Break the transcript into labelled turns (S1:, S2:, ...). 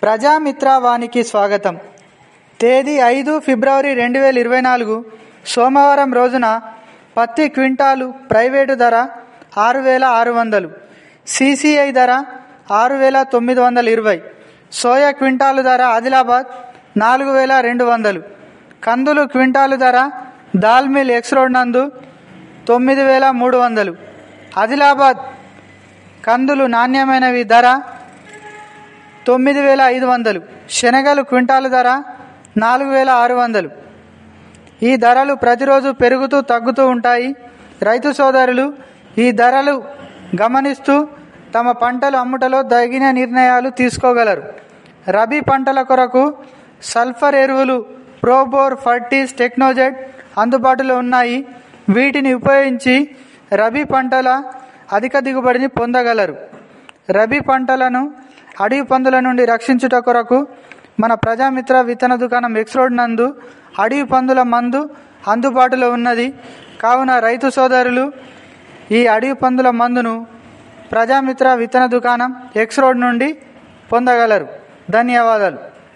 S1: ప్రజామిత్ర వానికి స్వాగతం. తేదీ 5 ఫిబ్రవరి 2024 సోమవారం రోజున పత్తి క్వింటాలు ప్రైవేటు ధర 6,600, సిసిఐ ధర 6,920, సోయా క్వింటాలు ధర ఆదిలాబాద్ 4,200, కందులు క్వింటాలు ధర దాల్మిల్ ఎక్స్ రోడ్ నందు 9,300, ఆదిలాబాద్ కందులు నాణ్యమైనవి ధర 9,500, శనగలు క్వింటాలు ధర 4,600. ఈ ధరలు ప్రతిరోజు పెరుగుతూ తగ్గుతూ ఉంటాయి. రైతు సోదరులు ఈ ధరలు గమనిస్తూ తమ పంటలు అమ్ముటలో తగిన నిర్ణయాలు తీసుకోగలరు. రబీ పంటల కొరకు సల్ఫర్ ఎరువులు ప్రోబోర్, ఫర్టీస్, టెక్నోజెట్ అందుబాటులో ఉన్నాయి. వీటిని ఉపయోగించి రబీ పంటల అధిక దిగుబడిని పొందగలరు. రబీ పంటలను అడవి పందుల నుండి రక్షించుట కొరకు మన ప్రజామిత్ర విత్తన దుకాణం ఎక్స్ రోడ్ నందు అడవి పందుల మందు అందుబాటులో ఉన్నది. కావున రైతు సోదరులు ఈ అడవి పందుల మందును ప్రజామిత్ర విత్తన దుకాణం ఎక్స్ రోడ్ నుండి పొందగలరు. ధన్యవాదాలు.